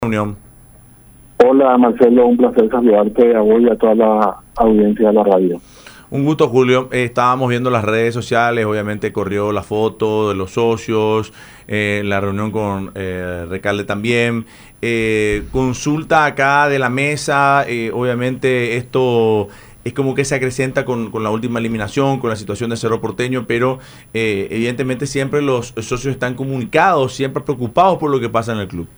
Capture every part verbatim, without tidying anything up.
Reunión. Hola Marcelo, un placer saludarte a vos y a toda la audiencia de la radio. Un gusto, Julio. Eh, estábamos viendo las redes sociales, obviamente corrió la foto de los socios, eh, la reunión con eh, Recalde también. Eh, consulta acá de la mesa, eh, obviamente esto es como que se acrecenta con, con la última eliminación, con la situación de Cerro Porteño, pero eh, evidentemente siempre los socios están comunicados, siempre preocupados por lo que pasa en el club.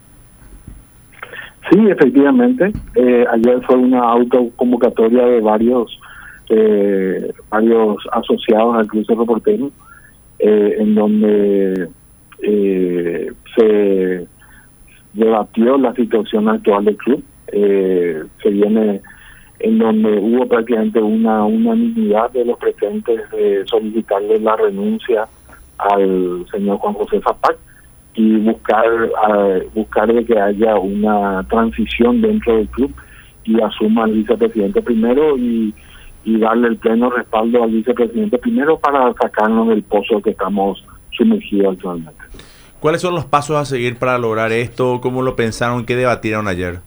Sí, efectivamente. Eh, ayer fue una autoconvocatoria de varios eh, varios asociados al Club Cerro Porteño, eh, en donde eh, se debatió la situación actual del club. Eh, se viene en donde hubo prácticamente una unanimidad de los presentes de solicitarle la renuncia al señor Juan José Zapac y buscar uh, buscar de que haya una transición dentro del club y asuma al vicepresidente primero y, y darle el pleno respaldo al vicepresidente primero para sacarnos del pozo que estamos sumergidos actualmente. ¿Cuáles son los pasos a seguir para lograr esto? ¿Cómo lo pensaron? ¿Qué debatieron ayer?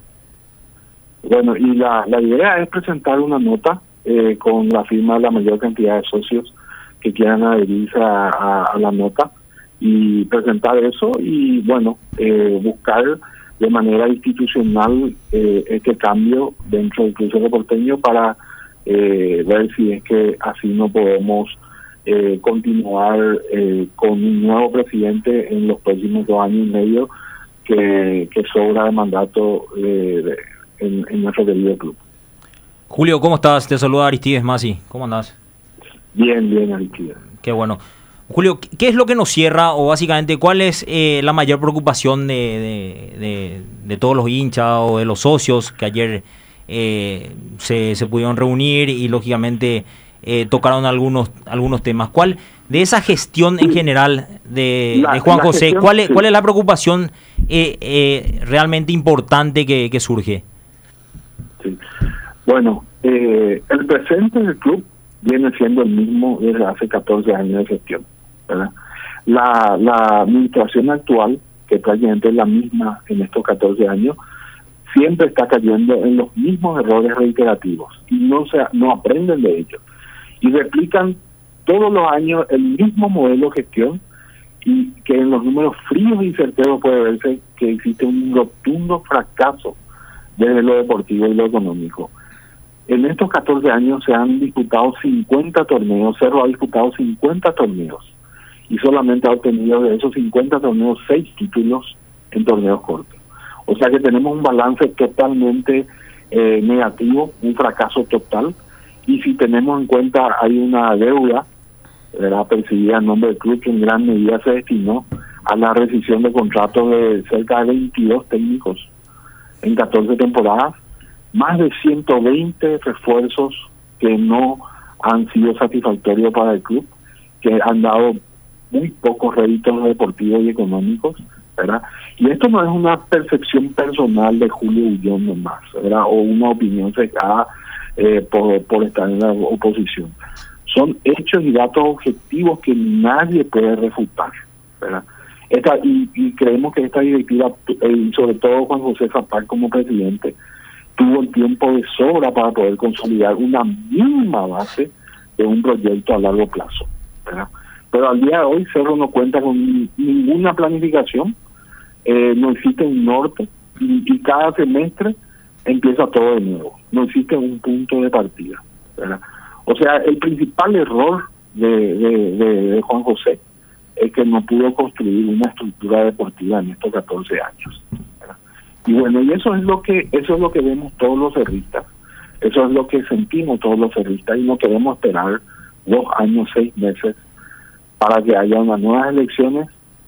Bueno, y la, la idea es presentar una nota eh, con la firma de la mayor cantidad de socios que quieran adherirse a, a, a la nota y presentar eso y, bueno, eh, buscar de manera institucional eh, este cambio dentro del Club Cerro Porteño para eh, ver si es que así no podemos eh, continuar eh, con un nuevo presidente en los próximos dos años y medio que, que sobra de mandato eh, de, en, en nuestro querido club. Julio, ¿cómo estás? Te saluda Aristides Masi. ¿Cómo andás? Bien, bien, Aristides. Qué bueno. Julio, ¿qué es lo que nos cierra o básicamente cuál es eh, la mayor preocupación de, de, de, de todos los hinchas o de los socios que ayer eh, se, se pudieron reunir y lógicamente eh, tocaron algunos algunos temas? ¿Cuál de esa gestión en general de, la, de Juan José, gestión, cuál es, sí. cuál es la preocupación eh, eh, realmente importante que, que surge? Sí. Bueno, eh, el presente del club viene siendo el mismo desde hace catorce años de gestión, ¿verdad? La, la administración actual, que prácticamente es la misma en estos catorce años, siempre está cayendo en los mismos errores reiterativos y no se no aprenden de ellos. Y replican todos los años el mismo modelo de gestión y que en los números fríos y certeros puede verse que existe un rotundo fracaso desde lo deportivo y lo económico. En estos catorce años se han disputado cincuenta torneos, Cerro ha disputado cincuenta torneos y solamente ha obtenido de esos cincuenta torneos seis títulos en torneos cortos. O sea que tenemos un balance totalmente eh, negativo, un fracaso total, y si tenemos en cuenta hay una deuda, ¿verdad?, percibida en nombre del club que en gran medida se destinó a la rescisión de contratos de cerca de veintidós técnicos en catorce temporadas, más de ciento veinte refuerzos que no han sido satisfactorios para el club, que han dado muy pocos réditos deportivos y económicos, ¿verdad? Y esto no es una percepción personal de Julio Ullón nomás, ¿verdad?, o una opinión secada eh, por, por estar en la oposición. Son hechos y datos objetivos que nadie puede refutar, ¿verdad? Esta, y, y creemos que esta directiva, eh, sobre todo Juan José Zapac como presidente, tuvo el tiempo de sobra para poder consolidar una mínima base de un proyecto a largo plazo, ¿verdad? Pero al día de hoy Cerro no cuenta con ninguna planificación, eh, no existe un norte y, y cada semestre empieza todo de nuevo, no existe un punto de partida, ¿verdad? O sea, el principal error de, de, de, de Juan José es que no pudo construir una estructura deportiva en estos catorce años, ¿verdad? Y bueno, y eso es lo que eso es lo que vemos todos los cerristas, eso es lo que sentimos todos los cerristas y no queremos esperar dos años, seis meses para que haya unas nuevas elecciones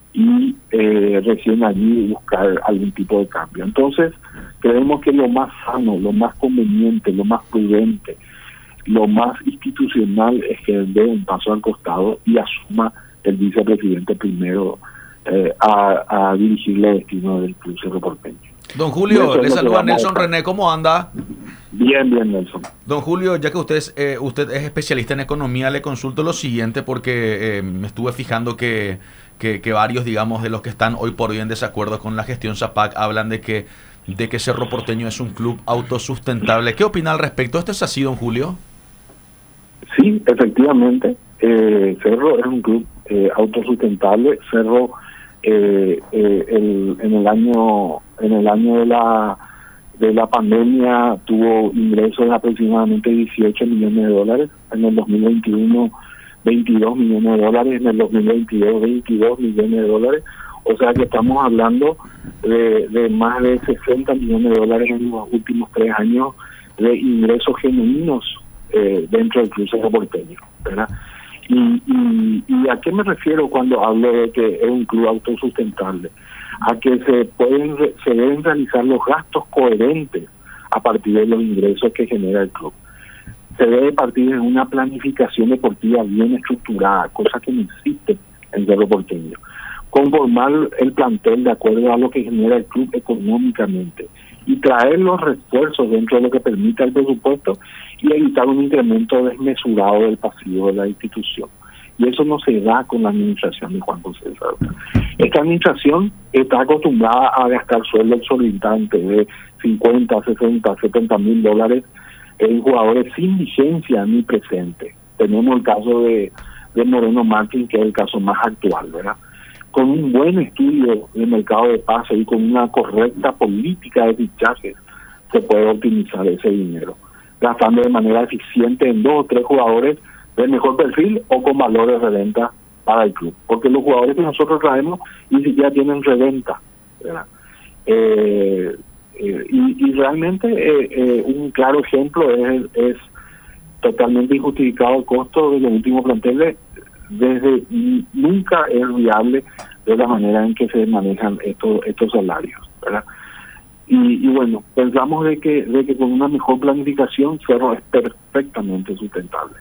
y eh, recién allí buscar algún tipo de cambio. Entonces, creemos que lo más sano, lo más conveniente, lo más prudente, lo más institucional es que dé un paso al costado y asuma el vicepresidente primero eh, a, a dirigir el destino del Club Cerro Porteño. Don Julio, le saluda Nelson René, ¿cómo anda? Bien, bien, Nelson. Don Julio, ya que usted es, eh, usted es especialista en economía, le consulto lo siguiente porque eh, me estuve fijando que, que, que varios, digamos, de los que están hoy por hoy en desacuerdo con la gestión Zapac hablan de que, de que Cerro Porteño es un club autosustentable. ¿Qué opina al respecto? ¿Esto es así, don Julio? Sí, efectivamente. Eh, Cerro es un club eh, autosustentable. Cerro eh, eh, el, en el año en el año de la de la pandemia tuvo ingresos de aproximadamente dieciocho millones de dólares. En el dos mil veintiuno, veintidós millones de dólares. En el dos mil veintidós, veintidós millones de dólares. O sea que estamos hablando de, de más de sesenta millones de dólares en los últimos tres años de ingresos genuinos eh, dentro del Club Cerro Porteño, ¿verdad? Y, y, ¿Y a qué me refiero cuando hablo de que es un club autosustentable? A que se pueden se deben realizar los gastos coherentes a partir de los ingresos que genera el club. Se debe partir de una planificación deportiva bien estructurada, cosa que no existe en Cerro Porteño. Conformar el plantel de acuerdo a lo que genera el club económicamente y traer los refuerzos dentro de lo que permita el presupuesto y evitar un incremento desmesurado del pasivo de la institución. Y eso no se da con la administración de Juan José Salta. Esta administración está acostumbrada a gastar sueldos exorbitantes de cincuenta, sesenta, setenta mil dólares en jugadores sin vigencia ni presente. Tenemos el caso de, de Moreno Martín, que es el caso más actual, ¿verdad? Con un buen estudio de mercado de pase y con una correcta política de fichajes se puede optimizar ese dinero, gastando de manera eficiente en dos o tres jugadores de mejor perfil o con valores de reventa para el club, porque los jugadores que nosotros traemos ni siquiera tienen reventa, ¿verdad? Eh, eh, y, y realmente eh, eh, un claro ejemplo es, es totalmente injustificado el costo de los últimos planteles. Desde nunca es viable de la manera en que se manejan estos estos salarios, ¿verdad? Y, y bueno, pensamos de que de que con una mejor planificación Cerro es perfectamente sustentable.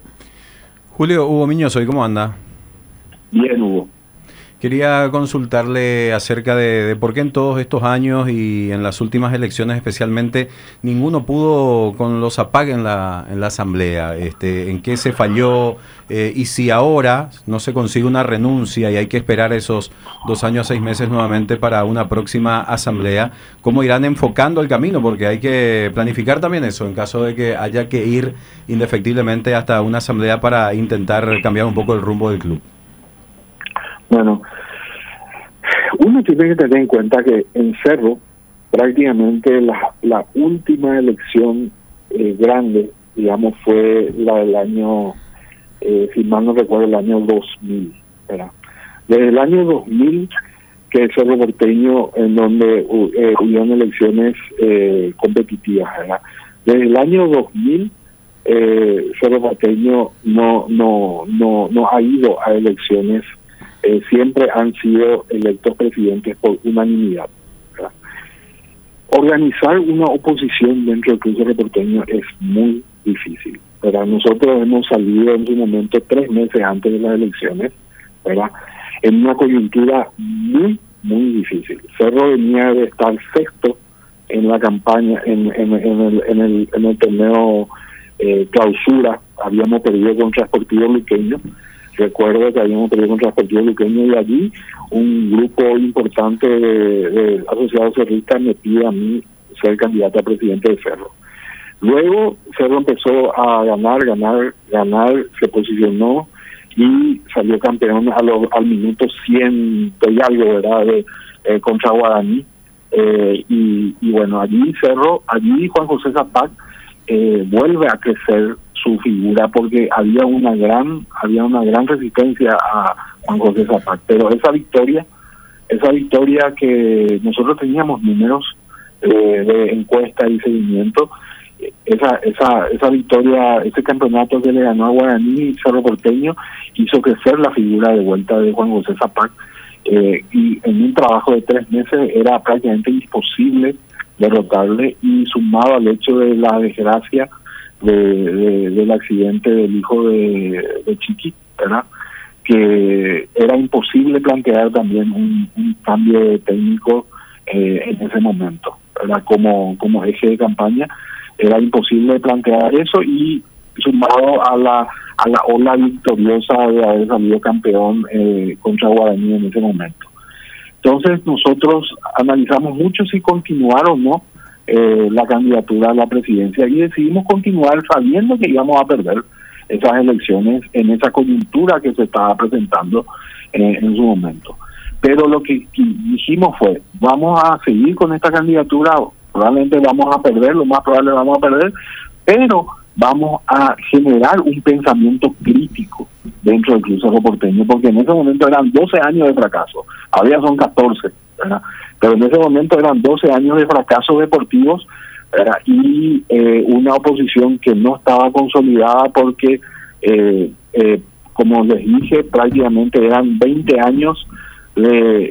Julio, Hugo Miñoso, ¿y cómo anda? Bien, Hugo. Quería consultarle acerca de, de por qué en todos estos años y en las últimas elecciones especialmente ninguno pudo con los Zapac en la en la asamblea, este, en qué se falló eh, y si ahora no se consigue una renuncia y hay que esperar esos dos años, seis meses nuevamente para una próxima asamblea, ¿cómo irán enfocando el camino? Porque hay que planificar también eso en caso de que haya que ir indefectiblemente hasta una asamblea para intentar cambiar un poco el rumbo del club. Bueno, uno tiene que tener en cuenta que en Cerro prácticamente la, la última elección eh, grande, digamos, fue la del año, eh, si mal no recuerdo, el año dos mil, ¿verdad? Desde el año dos mil que el Cerro Porteño, en donde eh, hubieron elecciones eh, competitivas, ¿verdad? Desde el año dos mil eh, Cerro Porteño no, no, no, no ha ido a elecciones. Eh, siempre han sido electos presidentes por unanimidad, ¿verdad? Organizar una oposición dentro del Club Cerro Porteño es muy difícil, ¿verdad? Nosotros hemos salido en su momento tres meses antes de las elecciones, ¿verdad? En una coyuntura muy, muy difícil. Cerro venía de estar sexto en la campaña, en, en, en, el, en, el, en el torneo eh, clausura. Habíamos perdido contra Sportivo Luqueño. Recuerdo que habíamos perdido contra Sportivo Luqueño y allí un grupo importante de, de asociados cerristas me pide a mí ser candidato a presidente de Cerro. Luego Cerro empezó a ganar, ganar, ganar, se posicionó y salió campeón a lo, al minuto ciento y algo, ¿verdad?, de, eh, contra Guaraní. Eh, y, y bueno, allí Cerro, allí Juan José Zapac eh, vuelve a crecer su figura porque había una gran había una gran resistencia a Juan José Zapac, pero esa victoria esa victoria que nosotros teníamos números eh, de encuesta y seguimiento, esa esa esa victoria, ese campeonato que le ganó a Guaraní y Cerro Porteño hizo crecer la figura de vuelta de Juan José Zapac, eh, y en un trabajo de tres meses era prácticamente imposible derrotarle, y sumado al hecho de la desgracia De, de, del accidente del hijo de, de Chiqui, ¿verdad?, que era imposible plantear también un, un cambio de técnico eh, en ese momento, ¿verdad?, como como eje de campaña. era imposible plantear eso, y sumado a la a la ola victoriosa de haber salido campeón eh, contra Guaraní en ese momento. Entonces nosotros analizamos mucho si continuar o no eh, la candidatura a la presidencia, y decidimos continuar sabiendo que íbamos a perder esas elecciones en esa coyuntura que se estaba presentando eh, en su momento. Pero lo que dijimos fue, vamos a seguir con esta candidatura, probablemente vamos a perder, lo más probable vamos a perder, pero vamos a generar un pensamiento crítico dentro del Club Cerro Porteño, porque en ese momento eran doce años de fracaso, ahora son catorce, ¿verdad? Pero en ese momento eran doce años de fracasos deportivos, ¿verdad? Y eh, una oposición que no estaba consolidada porque, eh, eh, como les dije, prácticamente eran veinte años de,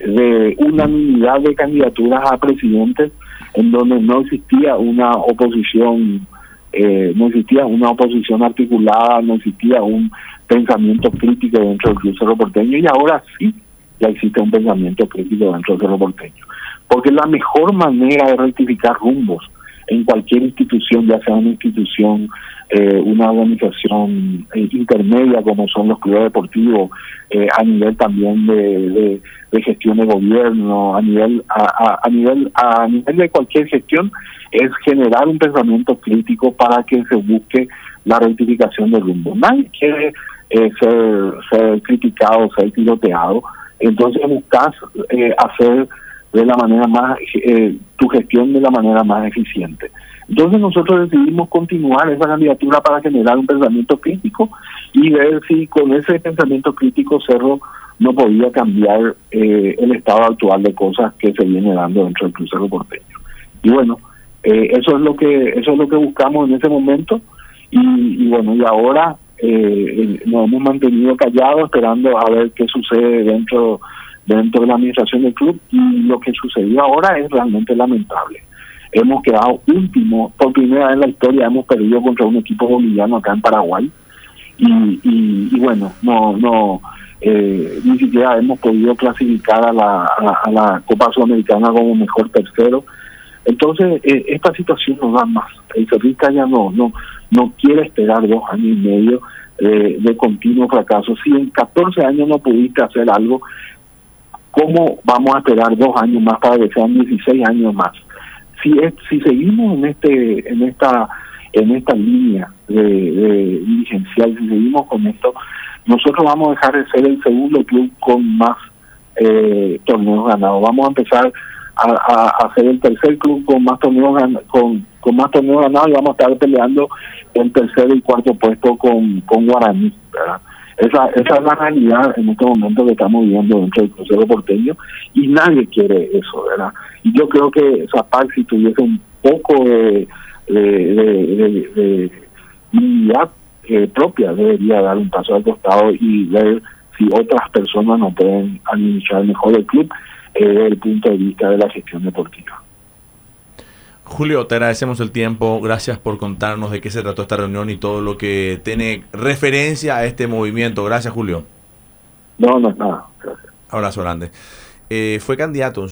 de unanimidad de candidaturas a presidente, en donde no existía una oposición Eh, no existía una oposición articulada, no existía un pensamiento crítico dentro del Club Cerro Porteño, y ahora sí ya existe un pensamiento crítico dentro del Cerro Porteño, porque la mejor manera de rectificar rumbos en cualquier institución, ya sea una institución, eh, una organización eh, intermedia como son los clubes deportivos, eh, a nivel también de, de, de gestión de gobierno, a nivel a, a, a nivel a nivel de cualquier gestión, es generar un pensamiento crítico para que se busque la rectificación de rumbo. Nadie quiere eh, ser, ser criticado, ser tiroteado, entonces buscas eh, hacer de la manera más eh, tu gestión de la manera más eficiente. Entonces nosotros decidimos continuar esa candidatura para generar un pensamiento crítico y ver si con ese pensamiento crítico Cerro no podía cambiar eh, el estado actual de cosas que se viene dando dentro del Club Cerro Porteño. Y bueno, eh, eso es lo que eso es lo que buscamos en ese momento, y, y bueno, y ahora eh, nos hemos mantenido callados esperando a ver qué sucede dentro dentro de la administración del club, y lo que sucedió ahora es realmente lamentable. Hemos quedado último, por primera vez en la historia hemos perdido contra un equipo boliviano acá en Paraguay, y, y, y bueno, no no eh, ni siquiera hemos podido clasificar a la, a la, a la Copa Sudamericana como mejor tercero. Entonces eh, esta situación nos da más. El Cerrista ya no no no quiere esperar dos años y medio eh, de continuo fracaso. Si en catorce años no pudiste hacer algo, ¿cómo vamos a esperar dos años más para que sean dieciséis años más? Si es, si seguimos en este en esta en esta línea de, de dirigencial, si seguimos con esto, nosotros vamos a dejar de ser el segundo club con más eh, torneos ganados. Vamos a empezar a, a, a ser el tercer club con más torneos gan- con con más torneos ganados, y vamos a estar peleando el tercer y cuarto puesto con con Guaraní, ¿verdad? Esa, esa es la realidad en este momento que estamos viviendo dentro del Cerro Porteño, y nadie quiere eso, ¿verdad? Y yo creo que Zapac, si tuviese un poco de de, de, de, de unidad eh, propia, debería dar un paso al costado y ver si otras personas no pueden administrar mejor el club eh, desde el punto de vista de la gestión deportiva. Julio, te agradecemos el tiempo, gracias por contarnos de qué se trató esta reunión y todo lo que tiene referencia a este movimiento. Gracias, Julio. No, no es nada. Gracias. Abrazo grande. Eh, fue candidato